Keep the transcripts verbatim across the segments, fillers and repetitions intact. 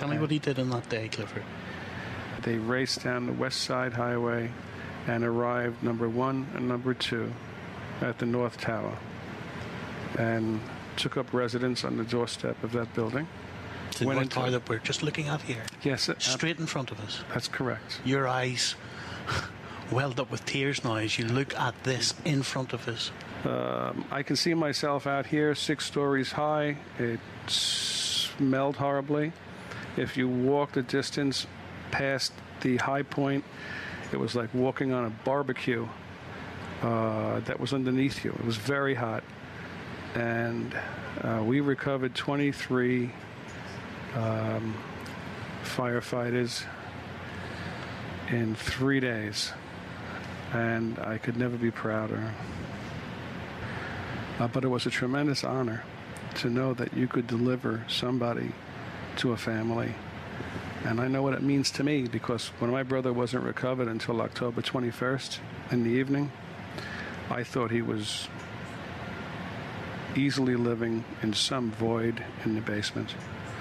Tell me what he did on that day, Clifford. They raced down the West Side Highway and arrived number one and number two at the North Tower and took up residence on the doorstep of that building. The North Tower that we're just looking at here. Yes. Uh, Straight in front of us. That's correct. Your eyes welled up with tears now as you look at this in front of us. Um, I can see myself out here, six stories high. It smelled horribly. If you walked a distance past the high point, it was like walking on a barbecue uh, that was underneath you. It was very hot. And uh, we recovered twenty-three um, firefighters in three days. And I could never be prouder. Uh, but it was a tremendous honor to know that you could deliver somebody to a family. And I know what it means to me, because when my brother wasn't recovered until October twenty-first in the evening, I thought he was easily living in some void in the basement.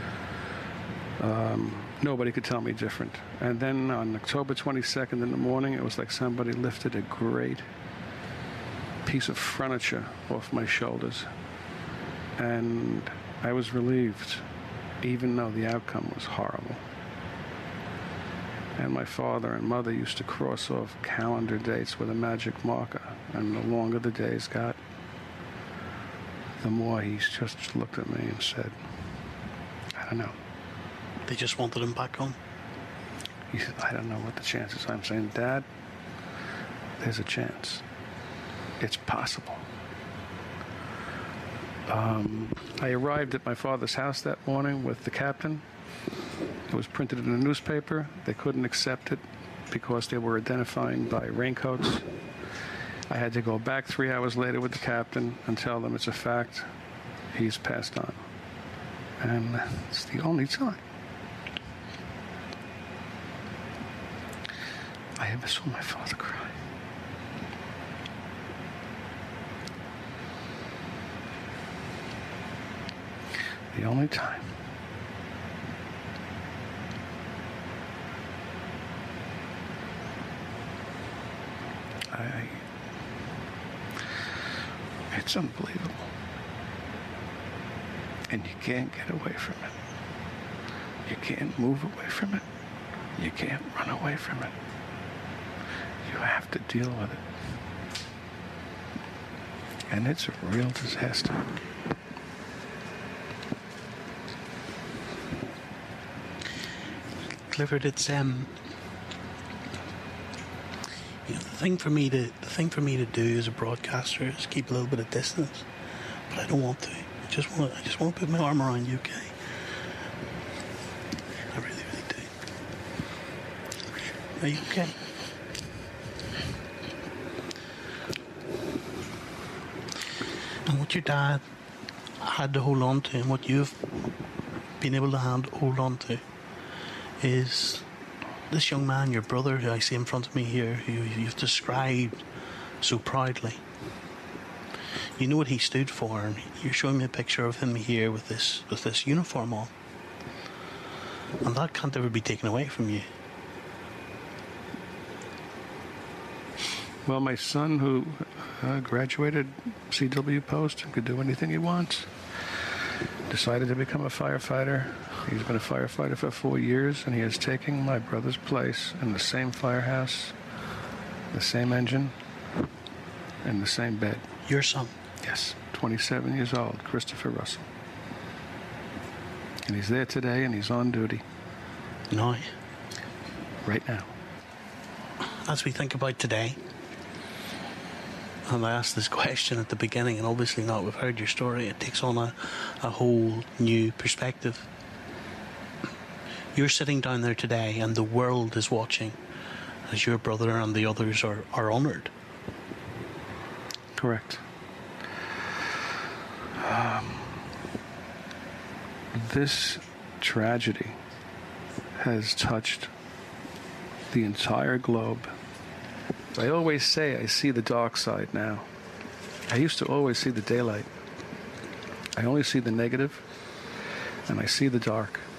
Um, nobody could tell me different. And then on October twenty-second in the morning, it was like somebody lifted a great piece of furniture off my shoulders. And I was relieved, even though the outcome was horrible. And my father and mother used to cross off calendar dates with a magic marker. And the longer the days got, the more he just looked at me and said, I don't know. They just wanted him back home? He said, I don't know what the chances are. I'm saying, Dad, there's a chance. It's possible. Um, I arrived at my father's house that morning with the captain. It was printed in a newspaper. They couldn't accept it because they were identifying by raincoats. I had to go back three hours later with the captain and tell them it's a fact. He's passed on. And it's the only time I ever saw my father cry. The only time. I, it's unbelievable. And you can't get away from it. You can't move away from it. You can't run away from it. You have to deal with it. And it's a real disaster. Clifford, it's um, you know, the thing for me to the thing for me to do as a broadcaster is keep a little bit of distance, but I don't want to. I just want I just want to put my arm around you, okay? I really, really do. Are you okay? And what your dad had to hold on to, and what you've been able to hand, hold on to, is this young man, your brother, who I see in front of me here, who you've described so proudly. You know what he stood for, and you're showing me a picture of him here with this with this uniform on. And that can't ever be taken away from you. Well, my son, who uh, graduated C W Post and could do anything he wants, decided to become a firefighter. He's been a firefighter for four years, and he is taking my brother's place in the same firehouse, the same engine, and the same bed. Your son? Yes, twenty-seven years old, Christopher Russell. And he's there today, and he's on duty. Now? Right now. As we think about today, and I asked this question at the beginning, and obviously now we've heard your story, it takes on a, a whole new perspective. You're sitting down there today, and the world is watching as your brother and the others are, are honoured. Correct. Um, this tragedy has touched the entire globe. I always say I see the dark side now. I used to always see the daylight. I only see the negative, and I see the dark.